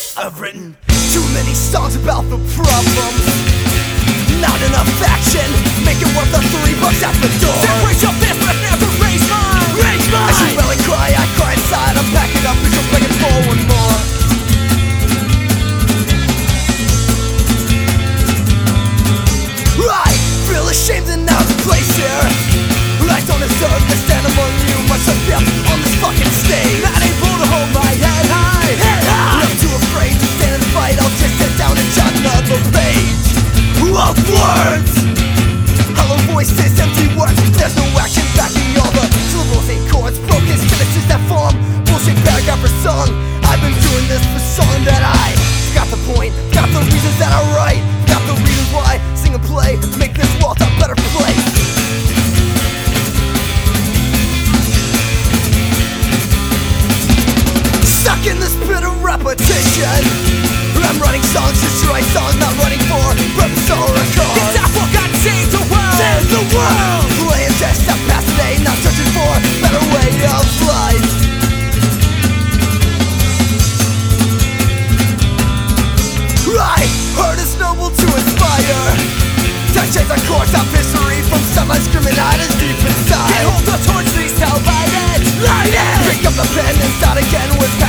I've written too many songs about the problems, not enough action. Make it worth the $3 at the door. Raise your fist but never raise mine. Raise mine. I should really cry, I cry inside. I'm packing up because you're begging for one more. I feel ashamed and out of place here. I don't deserve to stand among you. Much of death on this fucking stage. Not able to hold my head high. Head high. I'm too afraid to stand and fight. I'll just sit down and jot another page of words. Hollow voices, empty words. There's no action backing all the syllables, ain't chords, broken sentences that form bullshit paragraph or song. I've been doing this for so long that I got the point, got the reasons that I write, got the reasons why. Sing and play, make this world a better place. Stuck in this bit of repetition. I'm writing songs just to write songs, not running for purpose or a cause. It's time for God to save the world. Save the world. Playing just up past today, not searching for a better way of life. I heard it's noble to inspire. Time change our course of history from sunlight screaming out as deep inside. Get hold the torch, please tell, light it, light it. Pick up the pen and start again with